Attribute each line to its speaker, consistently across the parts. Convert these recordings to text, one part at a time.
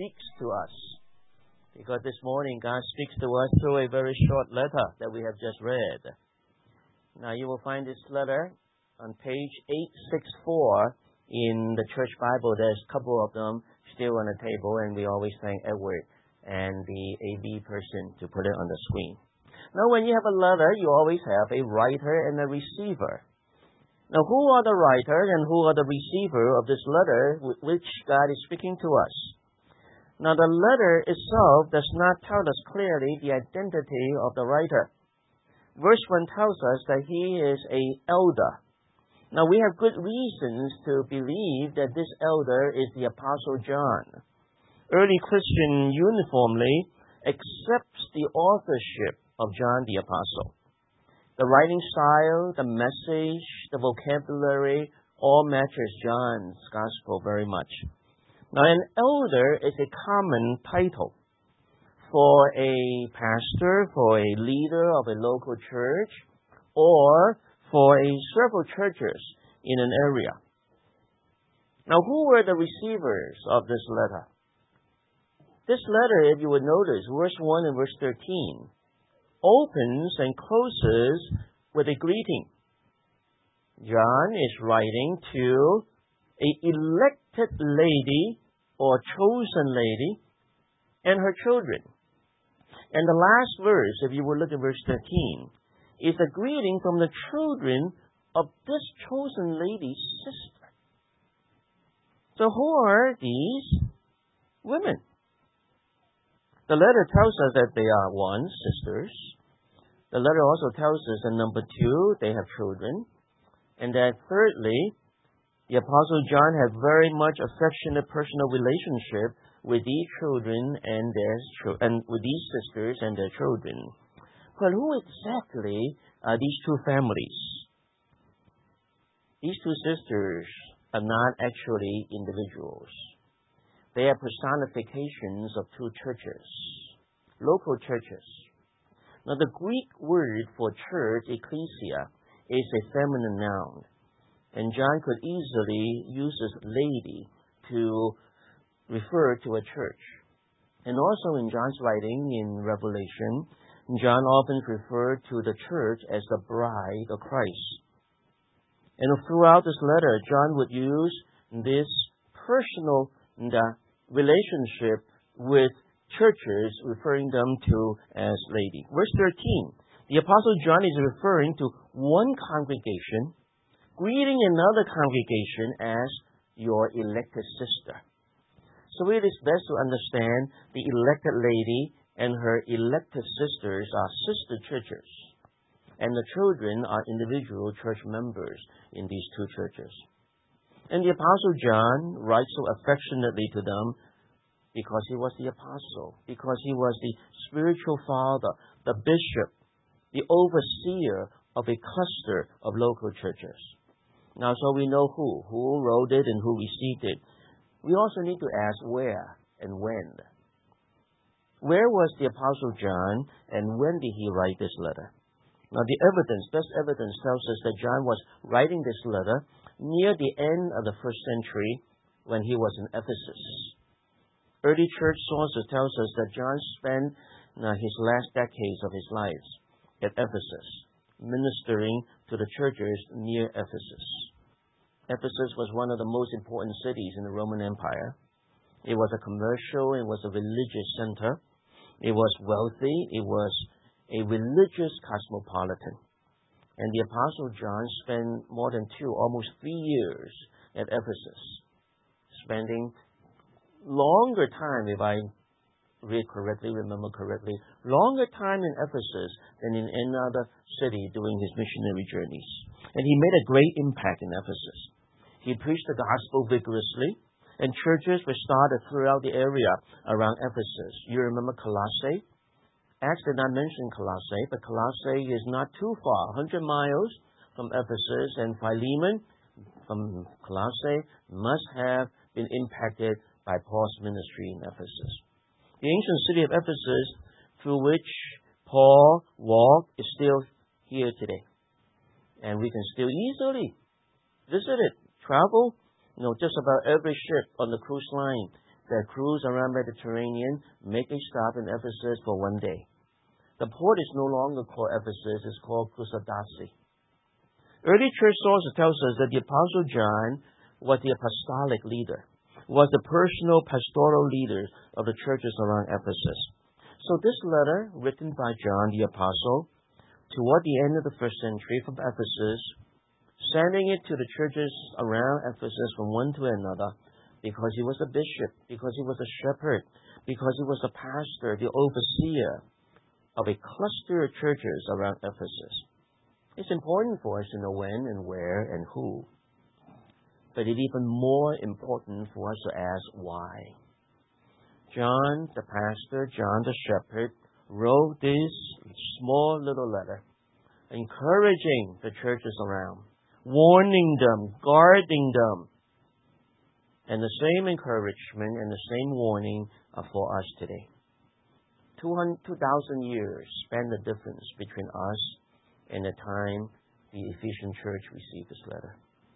Speaker 1: speaks to us. Because this morning God speaks to us through a very short letter that we have just read. Now you will find this letter on page 864 in the church Bible. There's a couple of them still on the table, and we always thank Edward and the AV person to put it on the screen. Now when you have a letter, you always have a writer and a receiver. Now who are the writer and who are the receiver of this letter which God is speaking to us? Now the letter itself does not tell us clearly the identity of the writer. Verse 1 tells us that he is an elder. Now we have good reasons to believe that this elder is the Apostle John. Early Christian uniformly accepts the authorship of John the Apostle. The writing style, the message, the vocabulary, all matches John's gospel very much. Now, an elder is a common title for a pastor, for a leader of a local church, or for several churches in an area. Now, who were the receivers of this letter? This letter, if you would notice, verse 1 and verse 13, opens and closes with a greeting. John is writing to an elected lady or chosen lady and her children. And the last verse, if you will look at verse 13, is a greeting from the children of this chosen lady's sister. So who are these women? The letter tells us that they are, one, sisters. The letter also tells us that number two, they have children. And that thirdly, the Apostle John had very much affectionate personal relationship with these children and with these sisters and their children. But who exactly are these two families? These two sisters are not actually individuals. They are personifications of two churches, local churches. Now, the Greek word for church, ecclesia, is a feminine noun. And John could easily use this lady to refer to a church. And also in John's writing in Revelation, John often referred to the church as the bride of Christ. And throughout this letter, John would use this personal relationship with churches, referring them to as lady. Verse 13, the Apostle John is referring to one congregation, greeting another congregation as your elected sister. So it is best to understand the elected lady and her elected sisters are sister churches, and the children are individual church members in these two churches. And the Apostle John writes so affectionately to them because he was the apostle, because he was the spiritual father, the bishop, the overseer of a cluster of local churches. Now, so we know who wrote it and who received it. We also need to ask where and when. Where was the Apostle John and when did he write this letter? Now, the best evidence tells us that John was writing this letter near the end of the first century when he was in Ephesus. Early church sources tells us that John spent his last decades of his life at Ephesus, ministering to the churches near Ephesus. Ephesus was one of the most important cities in the Roman Empire. It was a commercial, it was a religious center. It was wealthy, it was a religious cosmopolitan. And the Apostle John spent more than almost 3 years at Ephesus, spending longer time, if I remember correctly, longer time in Ephesus than in any other city during his missionary journeys. And he made a great impact in Ephesus. He preached the gospel vigorously, and churches were started throughout the area around Ephesus. You remember Colossae? Acts did not mention Colossae, but Colossae is not too far, 100 miles from Ephesus, and Philemon from Colossae must have been impacted by Paul's ministry in Ephesus. The ancient city of Ephesus, through which Paul walked, is still here today. And we can still easily visit it, travel. Just about every ship on the cruise line that cruise around Mediterranean make a stop in Ephesus for one day. The port is no longer called Ephesus, it's called Kusadasi. Early church sources tells us that the Apostle John was the apostolic leader, was the personal pastoral leader of the churches around Ephesus. So this letter, written by John the Apostle, toward the end of the first century from Ephesus, sending it to the churches around Ephesus from one to another, because he was a bishop, because he was a shepherd, because he was a pastor, the overseer of a cluster of churches around Ephesus. It's important for us to know when and where and who. But it's even more important for us to ask why. John, the pastor, John, the shepherd, wrote this small little letter, encouraging the churches around, warning them, guarding them. And the same encouragement and the same warning are for us today. 2,000 years span the difference between us and the time the Ephesian church received this letter.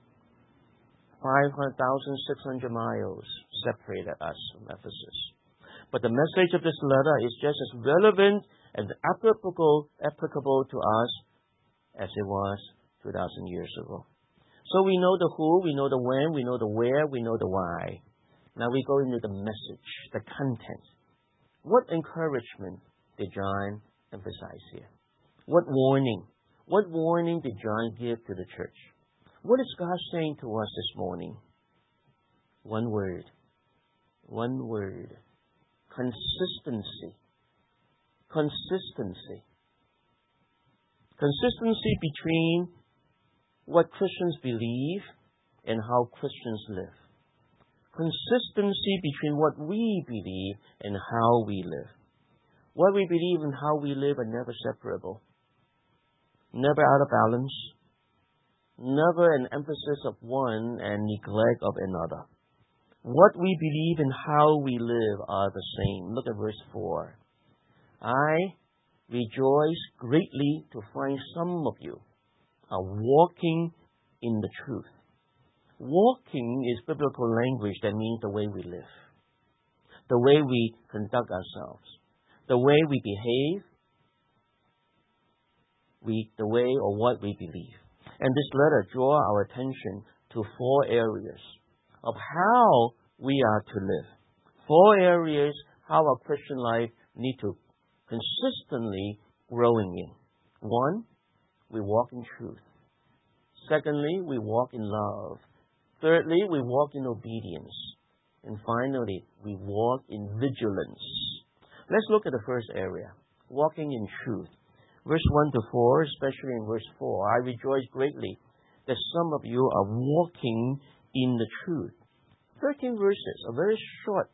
Speaker 1: 500,600 miles separated us from Ephesus. But the message of this letter is just as relevant and applicable to us as it was 2,000 years ago. So we know the who, we know the when, we know the where, we know the why. Now we go into the message, the content. What encouragement did John emphasize here? What warning? What warning did John give to the church? What is God saying to us this morning? One word. One word. Consistency. Consistency. Consistency between what Christians believe and how Christians live. Consistency between what we believe and how we live. What we believe and how we live are never separable. Never out of balance. Never an emphasis of one and neglect of another. What we believe and how we live are the same. Look at verse 4. I rejoice greatly to find some of you are walking in the truth. Walking is biblical language that means the way we live, the way we conduct ourselves, the way we behave, the way or what we believe. And this letter draws our attention to 4 areas of how we are to live. 4 areas how our Christian life need to consistently growing in. 1, we walk in truth. Secondly, we walk in love. Thirdly, we walk in obedience. And finally, we walk in vigilance. Let's look at the first area, walking in truth. Verse 1 to 4, especially in verse 4, I rejoice greatly that some of you are walking in the truth. 13 verses, a very short.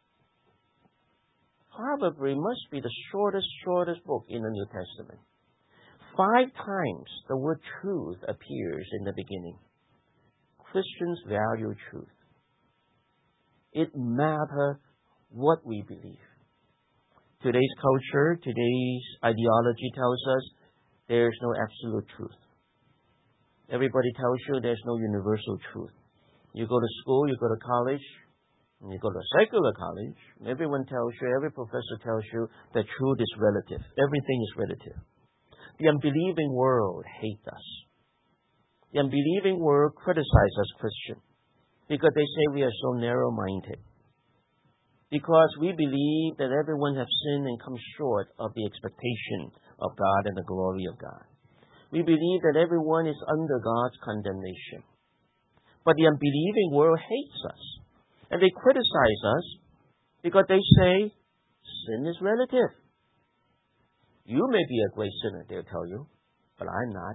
Speaker 1: Probably must be the shortest book in the New Testament. 5 times the word truth appears in the beginning. Christians value truth. It matters what we believe. Today's culture, today's ideology tells us there is no absolute truth. Everybody tells you there's no universal truth. You go to school, you go to college, and you go to secular college, everyone tells you, every professor tells you that truth is relative. Everything is relative. The unbelieving world hates us. The unbelieving world criticizes us Christians because they say we are so narrow-minded. Because we believe that everyone has sinned and come short of the expectation of God and the glory of God. We believe that everyone is under God's condemnation. But the unbelieving world hates us. And they criticize us because they say sin is relative. You may be a great sinner, they'll tell you, but I'm not.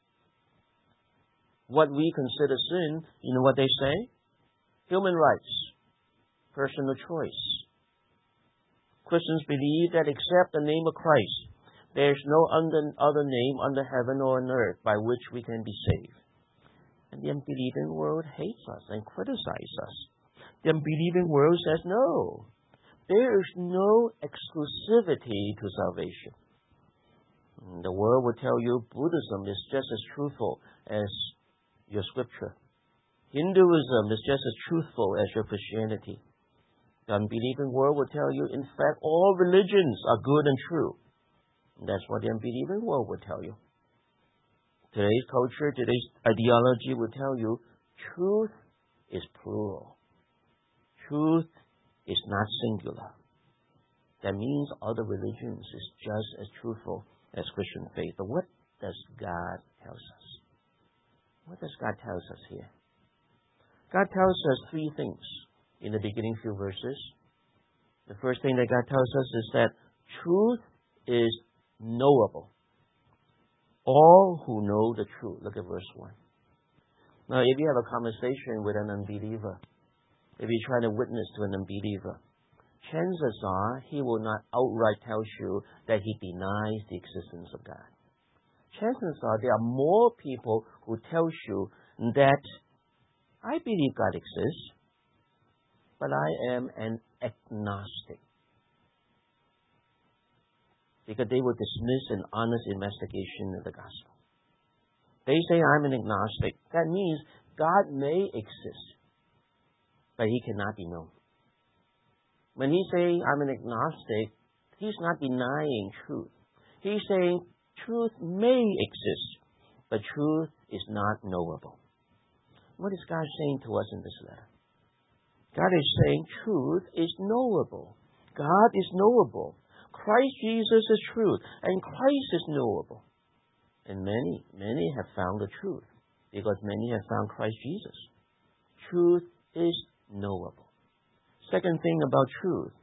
Speaker 1: What we consider sin, you know what they say? Human rights. Personal choice. Christians believe that except the name of Christ, there is no other name under heaven or on earth by which we can be saved. And the unbelieving world hates us and criticizes us. The unbelieving world says no. There is no exclusivity to salvation. The world will tell you Buddhism is just as truthful as your scripture. Hinduism is just as truthful as your Christianity. The unbelieving world will tell you, in fact, all religions are good and true. That's what the unbelieving world will tell you. Today's culture, today's ideology will tell you truth is plural. Truth is not singular. That means other religions is just as truthful as Christian faith. But what does God tell us? What does God tell us here? God tells us three things in the beginning few verses. The first thing that God tells us is that truth is knowable. All who know the truth. Look at verse 1. Now, if you have a conversation with an unbeliever, if you try to witness to an unbeliever, chances are he will not outright tell you that he denies the existence of God. Chances are there are more people who tell you that I believe God exists, but I am an agnostic. Because they will dismiss an honest investigation of the gospel. They say, I'm an agnostic. That means God may exist, but He cannot be known. When He says, I'm an agnostic, He's not denying truth. He's saying, truth may exist, but truth is not knowable. What is God saying to us in this letter? God is saying truth is knowable. God is knowable. Christ Jesus is truth, and Christ is knowable. And many have found the truth, because many have found Christ Jesus. Truth is knowable. Second thing about truth,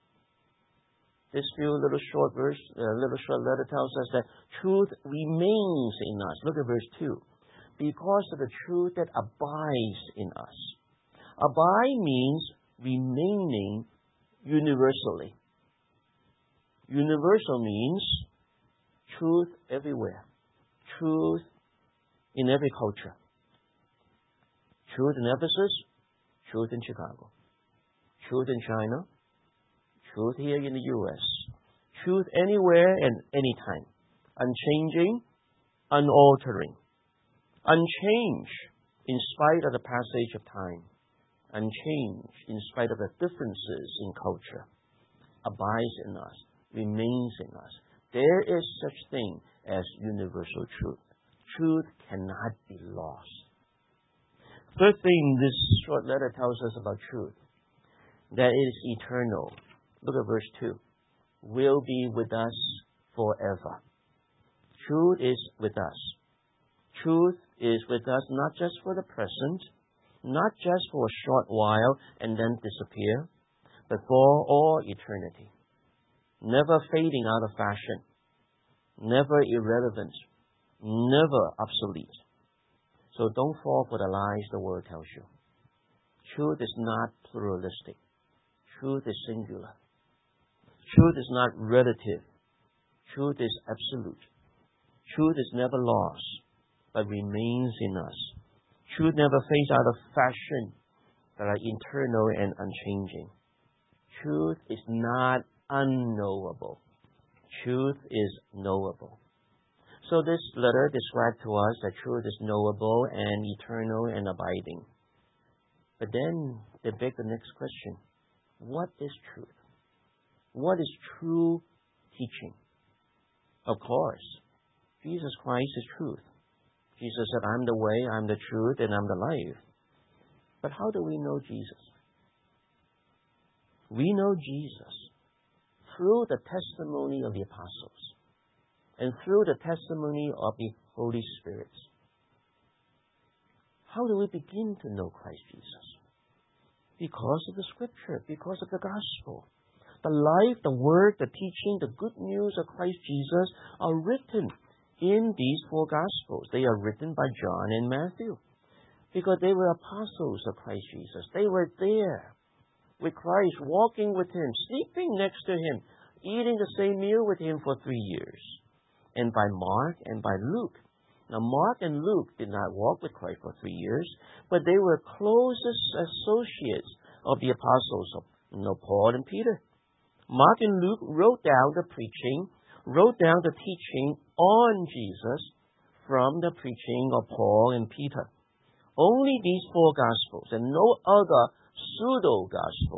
Speaker 1: this little short letter tells us that truth remains in us. Look at verse 2. Because of the truth that abides in us. Abide means remaining universally. Universal means truth everywhere. Truth in every culture. Truth in Ephesus, truth in Chicago. Truth in China, truth here in the U.S. Truth anywhere and anytime. Unchanging, unaltering. Unchanged in spite of the passage of time. Unchanged in spite of the differences in culture. Abides in us. Remains in us. There is such thing as universal truth. Truth cannot be lost. Third thing this short letter tells us about truth, that it is eternal. Look at verse 2. Will be with us forever. Truth is with us. Truth is with us not just for the present, not just for a short while and then disappear, but for all eternity. Never fading out of fashion, never irrelevant, never obsolete. So don't fall for the lies the world tells you. Truth is not pluralistic. Truth is singular. Truth is not relative. Truth is absolute. Truth is never lost, but remains in us. Truth never fades out of fashion, but are internal and unchanging. Truth is not unknowable. Truth is knowable. So this letter describes to us that truth is knowable and eternal and abiding. But then they beg the next question. What is truth? What is true teaching? Of course, Jesus Christ is truth. Jesus said, I'm the way, I'm the truth, and I'm the life. But how do we know Jesus? We know Jesus through the testimony of the apostles and through the testimony of the Holy Spirit. How do we begin to know Christ Jesus? Because of the Scripture, because of the Gospel. The life, the word, the teaching, the good news of Christ Jesus are written in these four Gospels. They are written by John and Matthew because they were apostles of Christ Jesus. They were there with Christ, walking with Him, sleeping next to Him, eating the same meal with Him for 3 years. And by Mark and by Luke. Now, Mark and Luke did not walk with Christ for 3 years, but they were closest associates of the apostles of Paul and Peter. Mark and Luke wrote down the preaching, wrote down the teaching on Jesus from the preaching of Paul and Peter. Only these four Gospels and no other pseudo-gospel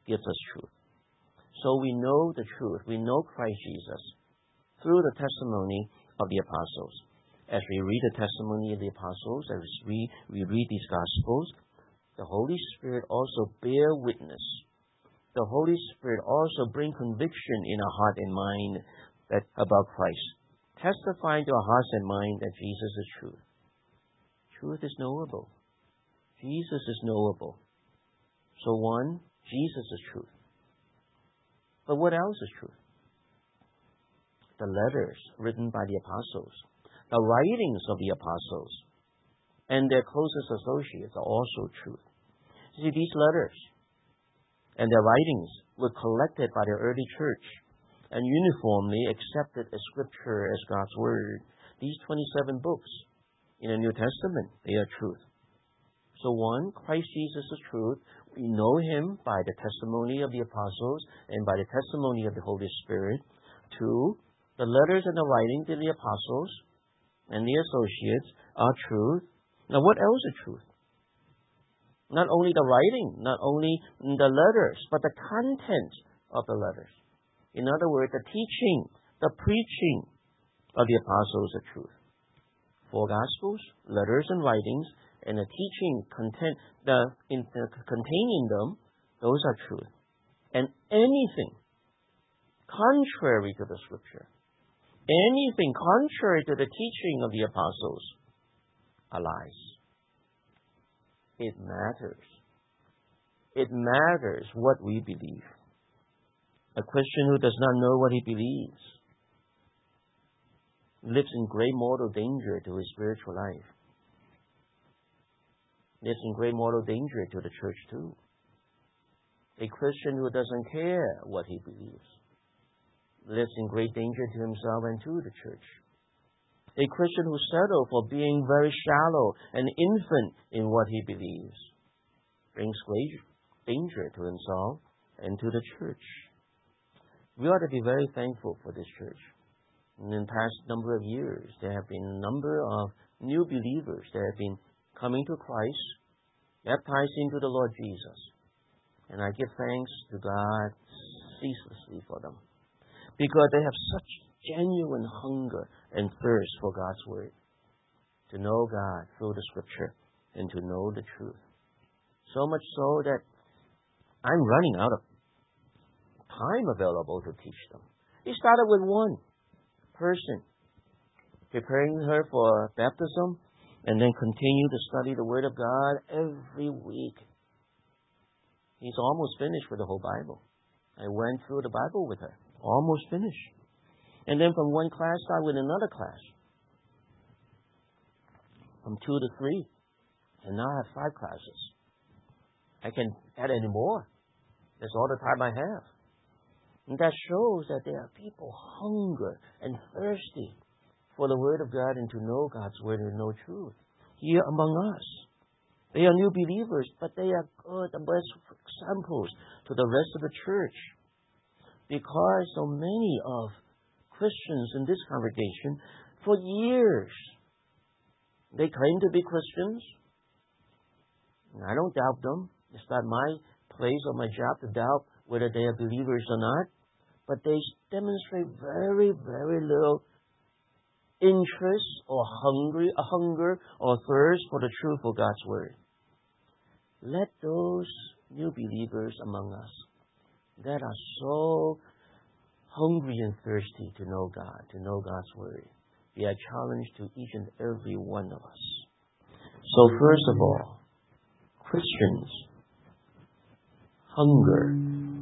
Speaker 1: gives us truth. So we know the truth. We know Christ Jesus through the testimony of the apostles. As we read the testimony of the apostles, as we read these Gospels, the Holy Spirit also bear witness. The Holy Spirit also bring conviction in our heart and mind about Christ, testifying to our hearts and mind that Jesus is truth. Truth is knowable. Jesus is knowable. So one, Jesus is truth. But what else is truth? The letters written by the apostles, the writings of the apostles, and their closest associates are also truth. See, these letters and their writings were collected by the early church and uniformly accepted as Scripture, as God's Word. These 27 books in the New Testament, they are truth. So one, Christ Jesus is truth. We know Him by the testimony of the apostles and by the testimony of the Holy Spirit. Two, the letters and the writings of the apostles and the associates are truth. Now what else is truth? Not only the writing, not only the letters, but the content of the letters. In other words, the teaching, the preaching of the apostles are truth. Four Gospels, letters and writings, and the teaching containing them, those are truth. And anything contrary to the Scripture, anything contrary to the teaching of the apostles, are lies. It matters. It matters what we believe. A Christian who does not know what he believes lives in great mortal danger to his spiritual life. Lives in great mortal danger to the church too. A Christian who doesn't care what he believes lives in great danger to himself and to the church. A Christian who settles for being very shallow and infant in what he believes brings great danger to himself and to the church. We ought to be very thankful for this church. In the past number of years, there have been a number of new believers that have been coming to Christ, baptized into the Lord Jesus. And I give thanks to God ceaselessly for them, because they have such genuine hunger and thirst for God's Word, to know God through the Scripture and to know the truth. So much so that I'm running out of time available to teach them. He started with one person, preparing her for baptism, and then continue to study the Word of God every week. He's almost finished with the whole Bible. I went through the Bible with her, almost finished. And then from one class, start with another class. From 2 to 3. And now I have 5 classes. I can add any more. That's all the time I have. And that shows that there are people hunger and thirsty for the Word of God and to know God's Word and know truth here among us. They are new believers, but they are good and best examples to the rest of the church. Because so many of Christians in this congregation, for years, they claim to be Christians. And I don't doubt them. It's not my place or my job to doubt whether they are believers or not. But they demonstrate very, very little interest or hunger or thirst for the truth of God's Word. Let those new believers among us that are so hungry and thirsty to know God, to know God's Word, be a challenge to each and every one of us. So first of all, Christians hunger.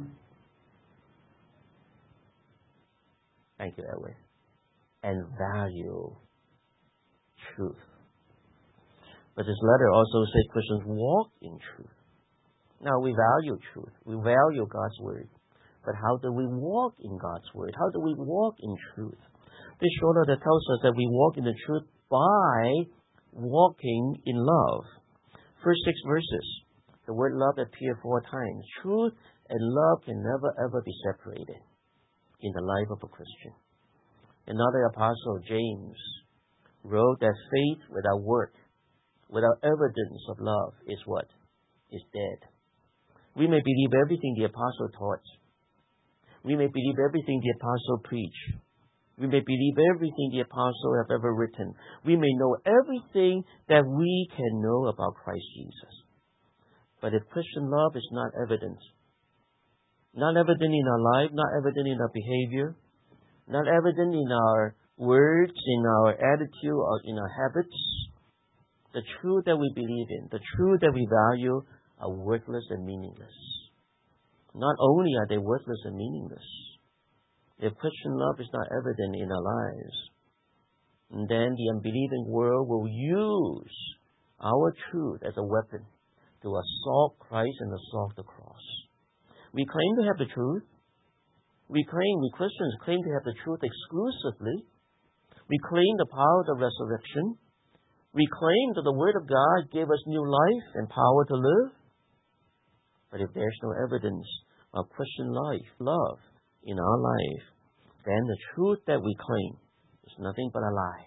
Speaker 1: Thank you, Edwin. And value truth. But this letter also says Christians walk in truth. Now, we value truth. We value God's Word. But how do we walk in God's Word? How do we walk in truth? This short letter tells us that we walk in the truth by walking in love. First 6 verses. The word love appears 4 times. Truth and love can never ever be separated in the life of a Christian. Another apostle, James, wrote that faith without work, without evidence of love, is what? Is dead. We may believe everything the apostle taught. We may believe everything the apostle preached. We may believe everything the apostle have ever written. We may know everything that we can know about Christ Jesus. But if Christian love is not evident in our life, not evident in our behavior, not evident in our words, in our attitude, or in our habits, the truth that we believe in, the truth that we value are worthless and meaningless. Not only are they worthless and meaningless, if Christian love is not evident in our lives, then the unbelieving world will use our truth as a weapon to assault Christ and assault the cross. We claim to have the truth. We Christians claim to have the truth exclusively. We claim the power of the resurrection. We claim that the Word of God gave us new life and power to live. But if there's no evidence of Christian love in our life, then the truth that we claim is nothing but a lie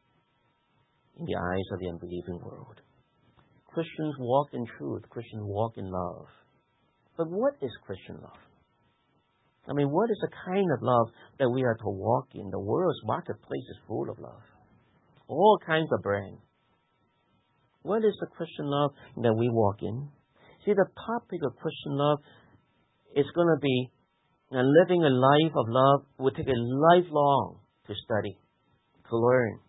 Speaker 1: in the eyes of the unbelieving world. Christians walk in truth. Christians walk in love. But what is Christian love? I mean, what is the kind of love that we are to walk in? The world's marketplace is full of love. All kinds of brands. What is the Christian love that we walk in? See, the topic of Christian love is going to be living a life of love will take a lifelong to study, to learn.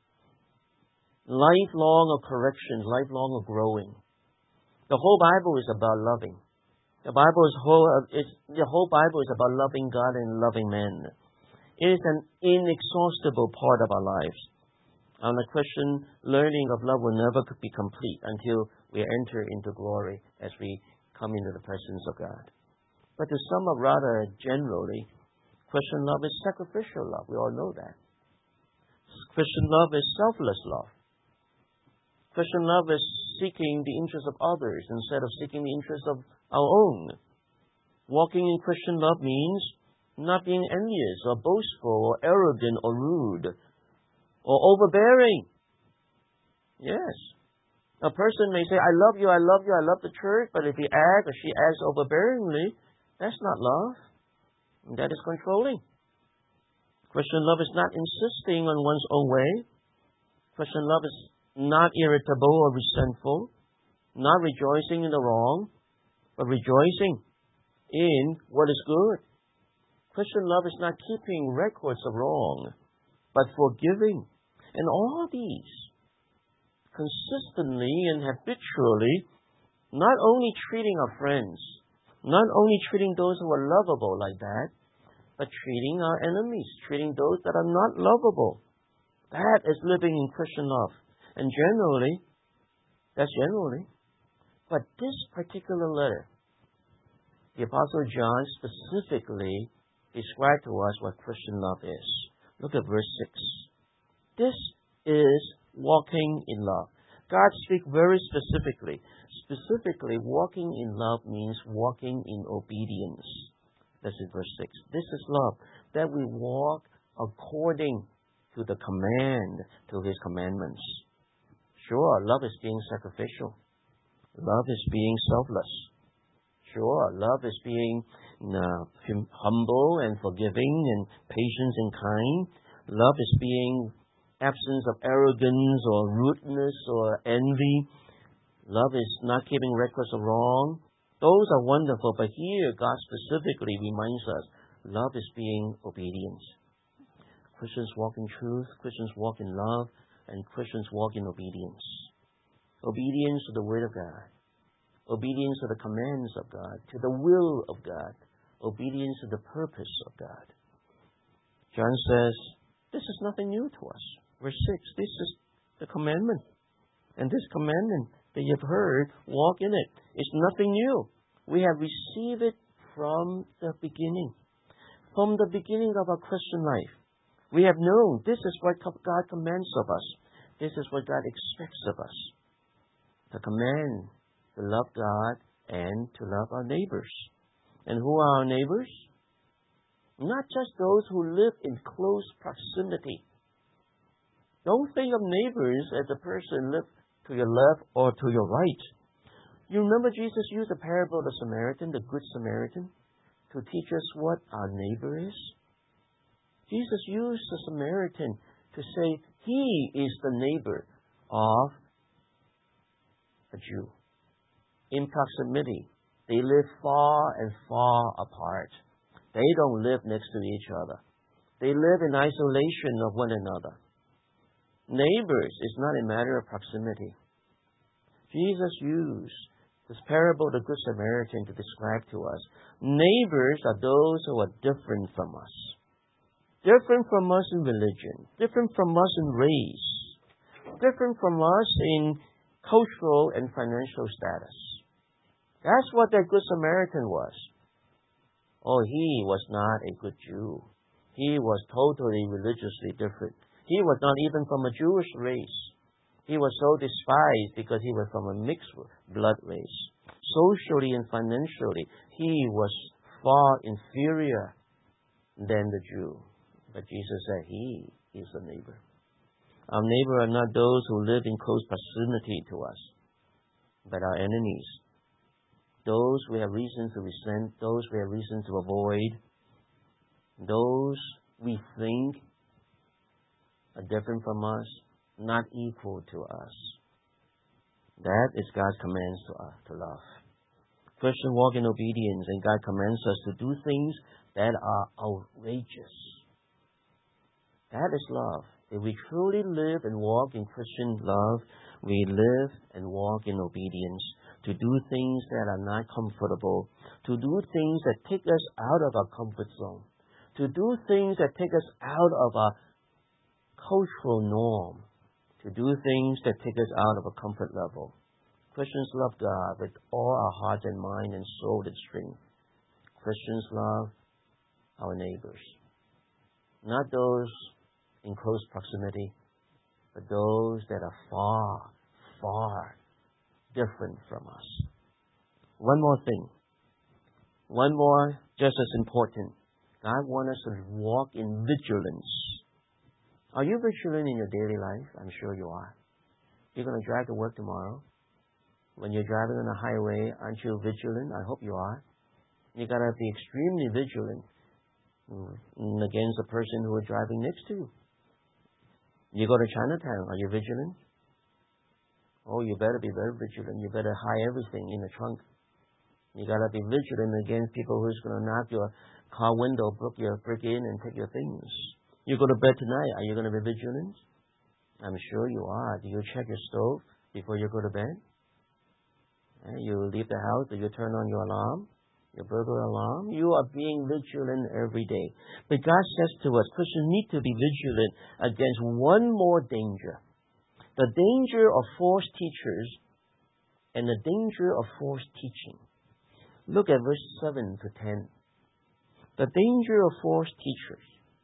Speaker 1: Lifelong of correction, lifelong of growing. The whole Bible is about loving. The whole Bible is about loving God and loving men. It is an inexhaustible part of our lives. And the Christian learning of love will never be complete until we enter into glory as we come into the presence of God. But to sum up rather generally, Christian love is sacrificial love. We all know that. Christian love is selfless love. Christian love is seeking the interests of others instead of seeking the interests of our own. Walking in Christian love means not being envious or boastful or arrogant or rude or overbearing. Yes. A person may say, I love you, I love you, I love the church, but if he acts or she acts overbearingly, that's not love. That is controlling. Christian love is not insisting on one's own way. Christian love is not irritable or resentful, not rejoicing in the wrong, but rejoicing in what is good. Christian love is not keeping records of wrong, but forgiving. And all these, consistently and habitually, not only treating our friends, not only treating those who are lovable like that, but treating our enemies, treating those that are not lovable. That is living in Christian love. And that's generally. But this particular letter, the Apostle John specifically described to us what Christian love is. Look at verse 6. This is walking in love. God speaks very specifically. Specifically, walking in love means walking in obedience. That's in verse 6. This is love, that we walk according to the command, to His commandments. Sure, love is being sacrificial. Love is being selfless. Sure, love is being humble and forgiving and patient and kind. Love is being absence of arrogance or rudeness or envy. Love is not keeping records of wrong. Those are wonderful, but here God specifically reminds us, love is being obedient. Christians walk in truth, Christians walk in love, and Christians walk in obedience. Obedience to the Word of God. Obedience to the commands of God, to the will of God. Obedience to the purpose of God. John says, this is nothing new to us. Verse 6, this is the commandment. And this commandment that you've heard, walk in it. It's nothing new. We have received it from the beginning. From the beginning of our Christian life. We have known this is what God commands of us. This is what God expects of us. The command to love God and to love our neighbors. And who are our neighbors? Not just those who live in close proximity. Don't think of neighbors as a person live to your left or to your right. You remember Jesus used the parable of the Samaritan, the Good Samaritan, to teach us what our neighbor is? Jesus used the Samaritan to say he is the neighbor of a Jew. In proximity, they live far and far apart. They don't live next to each other. They live in isolation of one another. Neighbors is not a matter of proximity. Jesus used this parable of the Good Samaritan to describe to us, neighbors are those who are different from us. Different from us in religion, different from us in race, different from us in cultural and financial status. That's what that Good Samaritan was. Oh, he was not a good Jew. He was totally religiously different. He was not even from a Jewish race. He was so despised because he was from a mixed blood race. Socially and financially, he was far inferior than the Jew. But Jesus said he is the neighbor. Our neighbor are not those who live in close proximity to us, but our enemies. Those we have reason to resent, those we have reason to avoid, those we think are different from us, not equal to us. That is God's commands to us to love. Christians walk in obedience, and God commands us to do things that are outrageous. That is love. If we truly live and walk in Christian love, we live and walk in obedience, to do things that are not comfortable, to do things that take us out of our comfort zone, to do things that take us out of our cultural norm, to do things that take us out of a comfort level. Christians love God with all our heart and mind and soul and strength. Christians love our neighbors, not those in close proximity, but those that are far, far different from us. One more thing. One more, just as important. God wants us to walk in vigilance. Are you vigilant in your daily life? I'm sure you are. You're going to drive to work tomorrow. When you're driving on the highway, aren't you vigilant? I hope you are. You got to be extremely vigilant against the person who is driving next to you. You go to Chinatown, are you vigilant? Oh, you better be very vigilant. You better hide everything in the trunk. You got to be vigilant against people who's going to knock your car window, break in and take your things. You go to bed tonight, are you going to be vigilant? I'm sure you are. Do you check your stove before you go to bed? You leave the house, do you turn on your alarm? Your burglar alarm? You are being vigilant every day. But God says to us, Christians need to be vigilant against one more danger. The danger of false teachers and the danger of false teaching. Look at verse 7 to 10. The danger of false teachers.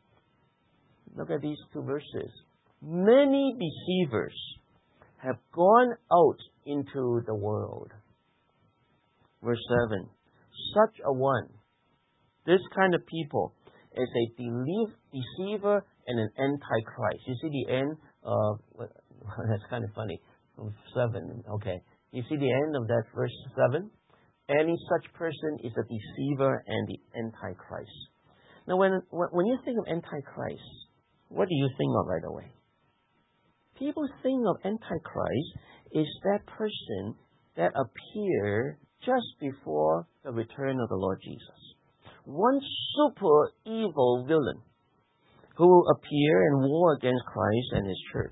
Speaker 1: Look at these two verses. Many deceivers have gone out into the world. Verse 7. Such a one, this kind of people, is a deceiver and an antichrist. You see the end of, that's kind of funny, 7, okay. You see the end of that verse 7? Any such person is a deceiver and the antichrist. Now when you think of antichrist, what do you think of right away? People think of antichrist is that person that appear just before the return of the Lord Jesus. One super evil villain who will appear and war against Christ and His church.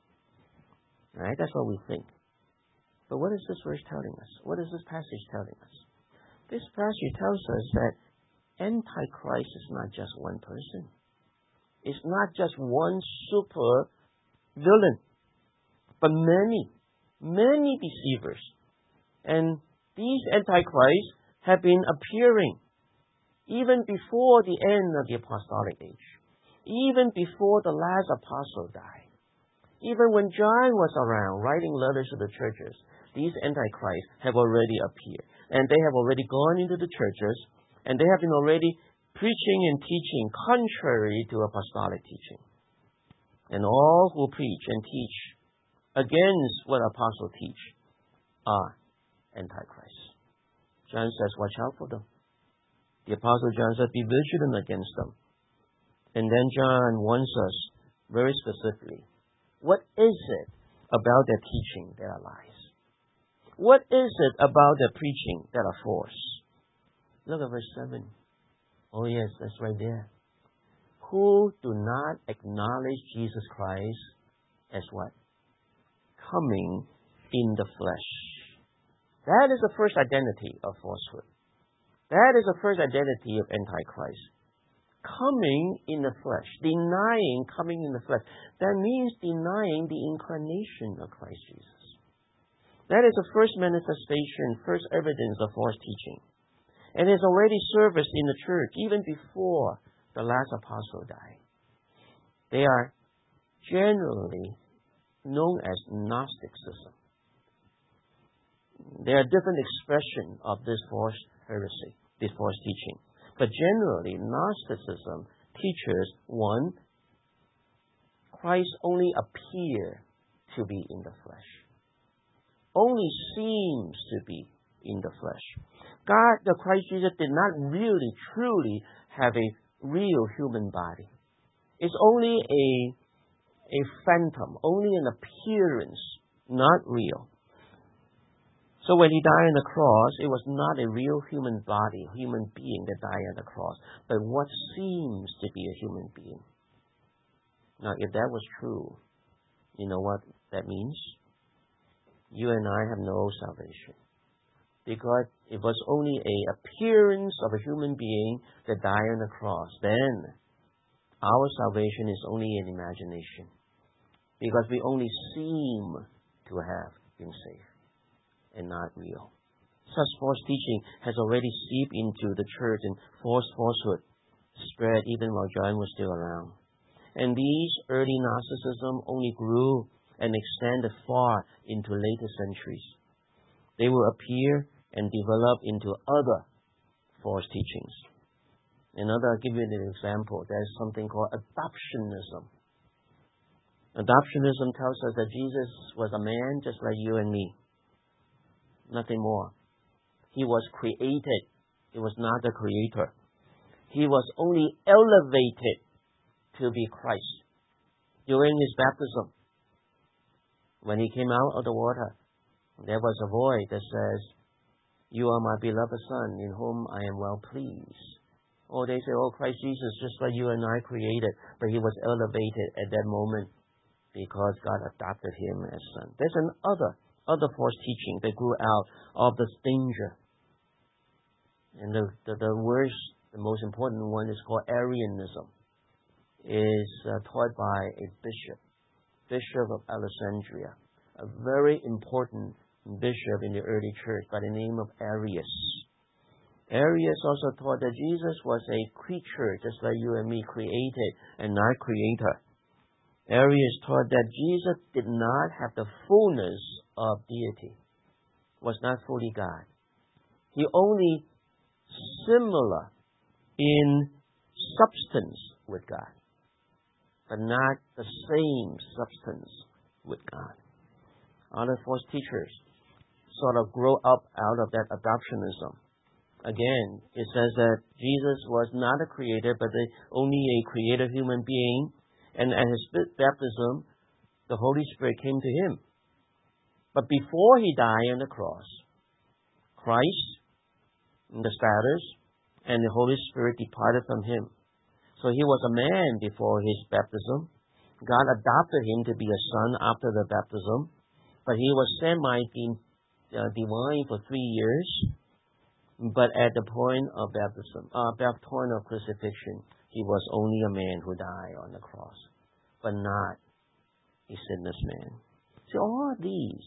Speaker 1: Right? That's what we think. But what is this verse telling us? What is this passage telling us? This passage tells us that Antichrist is not just one person. It's not just one super villain, but many deceivers. And these antichrists have been appearing even before the end of the apostolic age, even before the last apostle died. Even when John was around writing letters to the churches, these antichrists have already appeared. And they have already gone into the churches, and they have been already preaching and teaching contrary to apostolic teaching. And all who preach and teach against what apostles teach are Antichrist. John says, watch out for them. The Apostle John said, be vigilant against them. And then John warns us very specifically, what is it about their teaching that are lies? What is it about their preaching that are false? Look at verse 7. Oh yes, that's right there. Who do not acknowledge Jesus Christ as what? Coming in the flesh. That is the first identity of falsehood. That is the first identity of Antichrist. Coming in the flesh. Denying coming in the flesh. That means denying the incarnation of Christ Jesus. That is the first manifestation, first evidence of false teaching. And has already surfaced in the church even before the last apostle died. They are generally known as Gnosticism. There are different expressions of this false heresy, this false teaching. But generally, Gnosticism teaches, one, Christ only appears to be in the flesh. Only seems to be in the flesh. God, the Christ Jesus, did not really, truly have a real human body. It's only a phantom, only an appearance, not real. So when he died on the cross, it was not a real human body, human being that died on the cross, but what seems to be a human being. Now, if that was true, you know what that means? You and I have no salvation. Because it was only an appearance of a human being that died on the cross. Then, our salvation is only an imagination. Because we only seem to have been saved and not real. Such false teaching has already seeped into the church, and falsehood spread even while John was still around. And these early Gnosticism only grew and extended far into later centuries. They will appear and develop into other false teachings. I'll give you an example. There's something called adoptionism. Adoptionism tells us that Jesus was a man just like you and me. Nothing more. He was created. He was not the creator. He was only elevated to be Christ during his baptism. When he came out of the water, there was a voice that says, you are my beloved Son, in whom I am well pleased. Or they say, Christ Jesus, just like you and I created, but he was elevated at that moment because God adopted him as Son. There's other false teaching that grew out of this danger. And the worst, the most important one is called Arianism. Is taught by a Bishop of Alexandria, a very important bishop in the early church by the name of Arius. Arius also taught that Jesus was a creature, just like you and me, created and not creator. Arius taught that Jesus did not have the fullness of deity, was not fully God. He only similar in substance with God, but not the same substance with God. Other false teachers sort of grow up out of that adoptionism. Again, it says that Jesus was not a creator, but only a created human being. And at his baptism, the Holy Spirit came to him. But before he died on the cross, Christ, the status, and the Holy Spirit departed from him. So he was a man before his baptism. God adopted him to be a son after the baptism. But he was semi-divine for 3 years. But at the point of baptism, that point of crucifixion, he was only a man who died on the cross, but not a sinless man. See, all these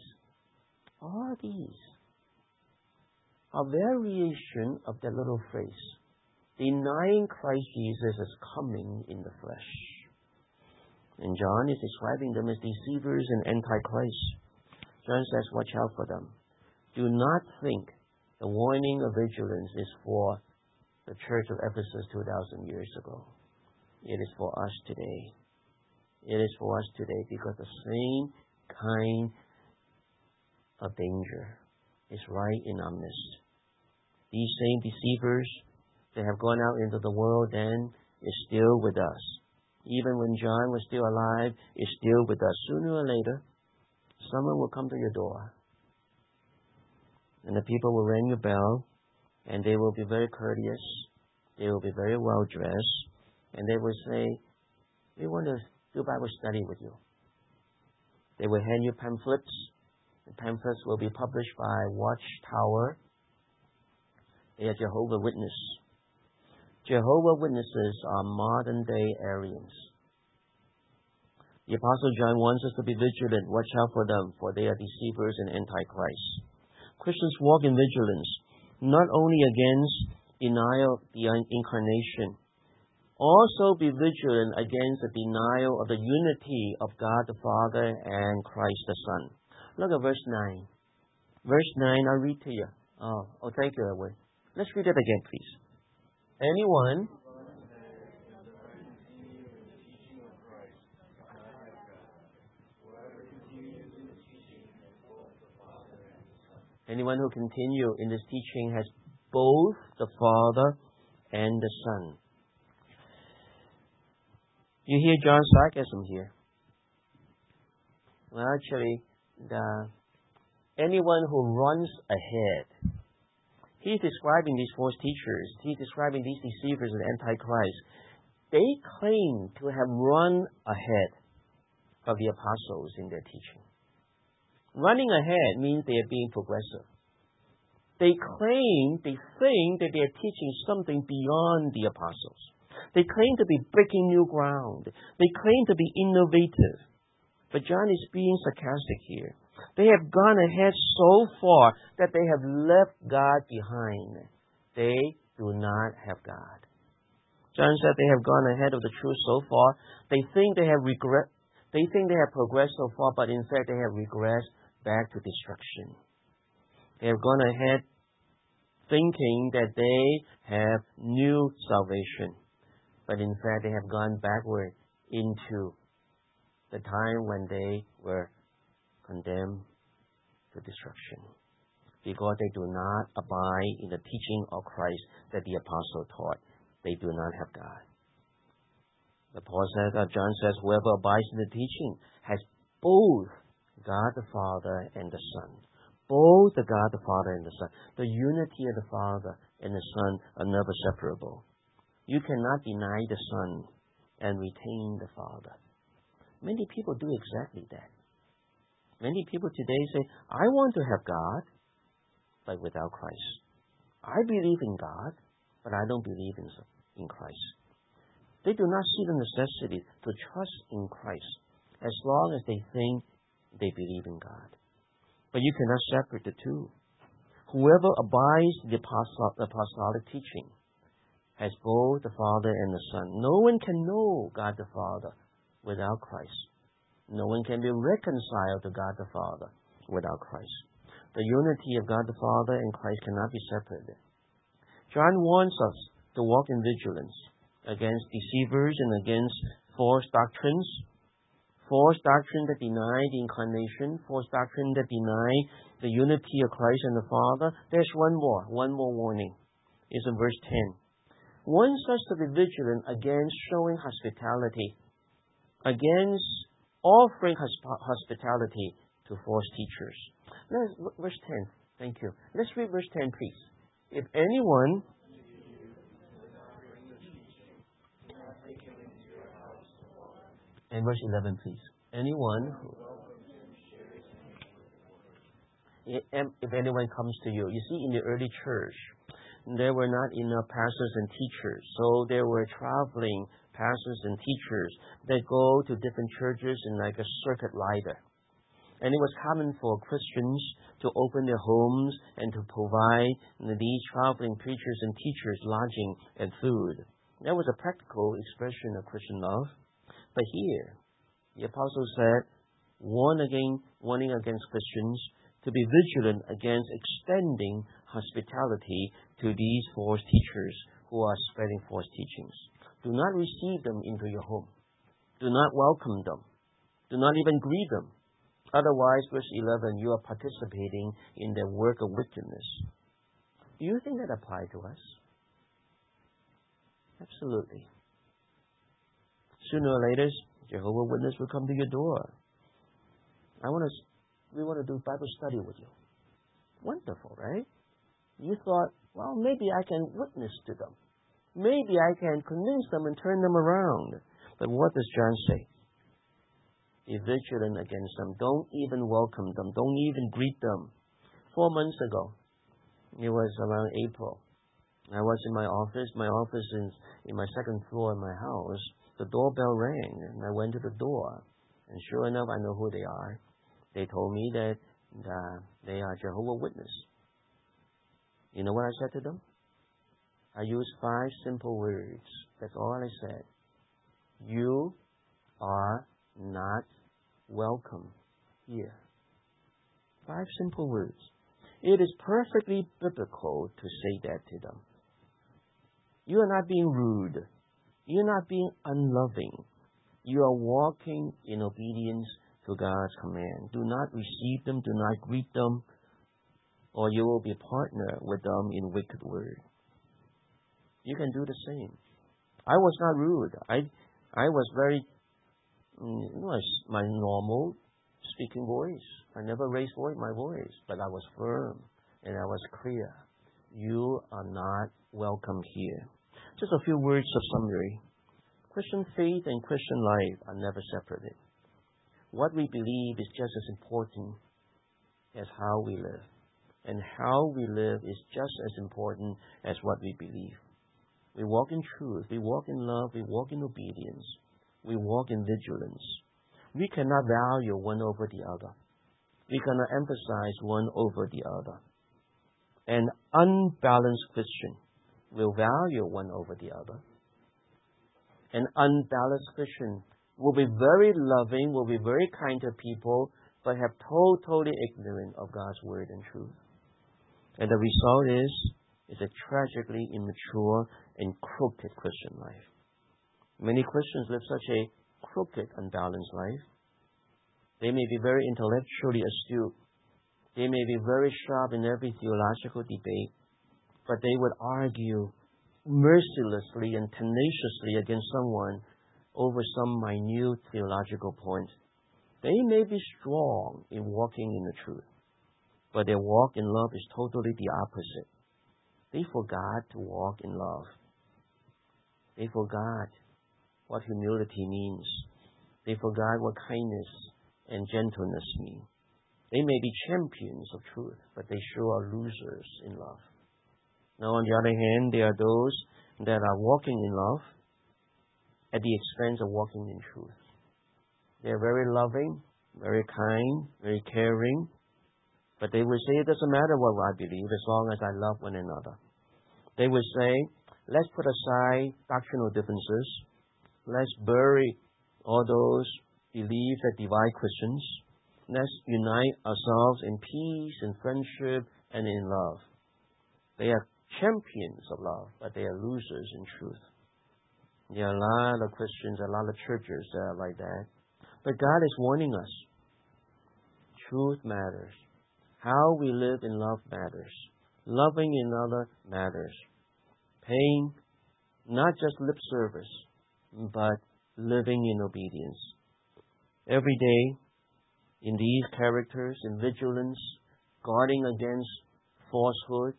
Speaker 1: are variation of that little phrase, denying Christ Jesus as coming in the flesh. And John is describing them as deceivers and antichrists. John says, watch out for them. Do not think the warning of vigilance is for the church of Ephesus 2,000 years ago. It is for us today. It is for us today because the same kind of danger is right in our midst. These same deceivers that have gone out into the world then is still with us. Even when John was still alive, is still with us. Sooner or later, someone will come to your door. And the people will ring your bell, and they will be very courteous. They will be very well dressed. And they will say, we want to do Bible study with you. They will hand you pamphlets. The pamphlets will be published by Watchtower. They are Jehovah's Witnesses. Jehovah's Witnesses are modern-day Arians. The Apostle John wants us to be vigilant. Watch out for them, for they are deceivers and antichrists. Christians walk in vigilance, not only against denial of the incarnation, also be vigilant against the denial of the unity of God the Father and Christ the Son. Look at verse 9. Verse 9, I'll read to you. Oh, thank you, Edwin. Let's read it again, please. Anyone who continue in this teaching has both the Father and the Son. You hear John's sarcasm here. Well, actually, anyone who runs ahead, he's describing these false teachers. He's describing these deceivers and antichrists. They claim to have run ahead of the apostles in their teaching. Running ahead means they are being progressive. They think that they are teaching something beyond the apostles. They claim to be breaking new ground. They claim to be innovative. But John is being sarcastic here. They have gone ahead so far that they have left God behind. They do not have God. John said they have gone ahead of the truth so far. They think they have progressed so far, but in fact they have regressed back to destruction. They have gone ahead thinking that they have new salvation, but in fact they have gone backward into the time when they were condemned to destruction, because they do not abide in the teaching of Christ that the apostle taught. They do not have God. John says, whoever abides in the teaching has both God the Father and the Son. Both the God the Father and the Son. The unity of the Father and the Son are never separable. You cannot deny the Son and retain the Father. Many people do exactly that. Many people today say, I want to have God, but without Christ. I believe in God, but I don't believe in Christ. They do not see the necessity to trust in Christ as long as they think they believe in God. But you cannot separate the two. Whoever abides the apostolic teaching has both the Father and the Son. No one can know God the Father without Christ. No one can be reconciled to God the Father without Christ. The unity of God the Father and Christ cannot be separated. John wants us to walk in vigilance against deceivers and against false doctrines. False doctrine that deny the incarnation, false doctrine that deny the unity of Christ and the Father. There's one more warning. It's in verse 10. Wants us to be vigilant against showing hospitality, against offering hospitality to false teachers. Verse 10. Thank you. Let's read verse 10, please. If anyone and verse 11, please. If anyone comes to you. You see, in the early church, there were not enough pastors and teachers. So there were traveling pastors and teachers that go to different churches in like a circuit rider. And it was common for Christians to open their homes and to provide these traveling preachers and teachers lodging and food. That was a practical expression of Christian love. But here, the apostle said, warning against Christians to be vigilant against extending hospitality to these false teachers who are spreading false teachings. Do not receive them into your home. Do not welcome them. Do not even greet them. Otherwise, verse 11, you are participating in the work of wickedness. Do you think that applies to us? Absolutely. Sooner or later, Jehovah's Witness will come to your door. We want to do Bible study with you. Wonderful, right? You thought, well, maybe I can witness to them. Maybe I can convince them and turn them around. But what does John say? Be vigilant against them. Don't even welcome them. Don't even greet them. 4 months ago, it was around April. I was in my office. My office is in my second floor of my house. The doorbell rang, and I went to the door. And sure enough, I know who they are. They told me that they are Jehovah's Witness. You know what I said to them? I used 5 simple words. That's all I said. You are not welcome here. 5 simple words. It is perfectly biblical to say that to them. You are not being rude. You're not being unloving. You are walking in obedience to God's command. Do not receive them. Do not greet them, or you will be a partner with them in wicked word. You can do the same. I was not rude. I was very, my normal speaking voice. I never raised my voice, but I was firm and I was clear. You are not welcome here. Just a few words of summary. Christian faith and Christian life are never separated. What we believe is just as important as how we live. And how we live is just as important as what we believe. We walk in truth. We walk in love. We walk in obedience. We walk in vigilance. We cannot value one over the other. We cannot emphasize one over the other. An unbalanced Christian will value one over the other. An unbalanced Christian will be very loving, will be very kind to people, but have totally ignorant of God's word and truth. And the result is a tragically immature and crooked Christian life. Many Christians live such a crooked, unbalanced life. They may be very intellectually astute. They may be very sharp in every theological debate, but they would argue mercilessly and tenaciously against someone over some minute theological point. They may be strong in walking in the truth, but their walk in love is totally the opposite. They forgot to walk in love. They forgot what humility means. They forgot what kindness and gentleness mean. They may be champions of truth, but they sure are losers in love. Now, on the other hand, there are those that are walking in love at the expense of walking in truth. They are very loving, very kind, very caring, but they will say it doesn't matter what I believe as long as I love one another. They will say, let's put aside doctrinal differences. Let's bury all those beliefs that divide Christians. Let's unite ourselves in peace, in friendship, and in love. They are champions of love, but they are losers in truth. There are a lot of Christians, a lot of churches that are like that. But God is warning us. Truth matters. How we live in love matters. Loving another matters. Paying not just lip service, but living in obedience. Every day, in these characters, in vigilance, guarding against falsehood,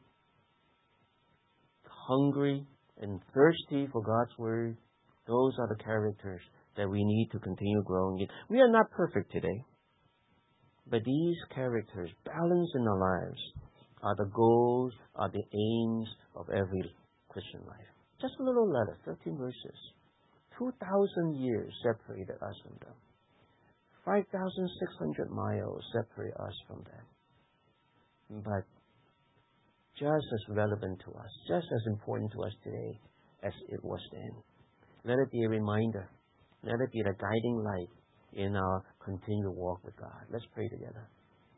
Speaker 1: hungry and thirsty for God's word, those are the characters that we need to continue growing in. We are not perfect today, but these characters, balanced in our lives, are the goals, are the aims of every Christian life. Just a little letter, 13 verses. 2,000 years separated us from them. 5,600 miles separate us from them. But just as relevant to us, just as important to us today as it was then. Let it be a reminder. Let it be the guiding light in our continual walk with God. Let's pray together.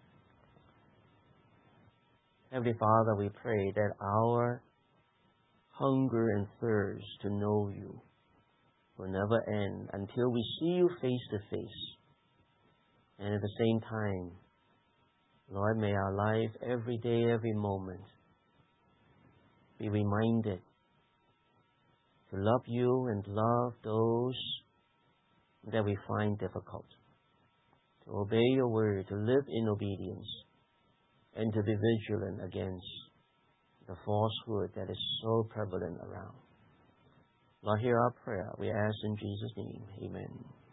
Speaker 1: Heavenly Father, we pray that our hunger and thirst to know you will never end until we see you face to face. And at the same time, Lord, may our life every day, every moment be reminded to love you and love those that we find difficult, to obey your word, to live in obedience, and to be vigilant against the falsehood that is so prevalent around. Lord, hear our prayer. We ask in Jesus' name. Amen.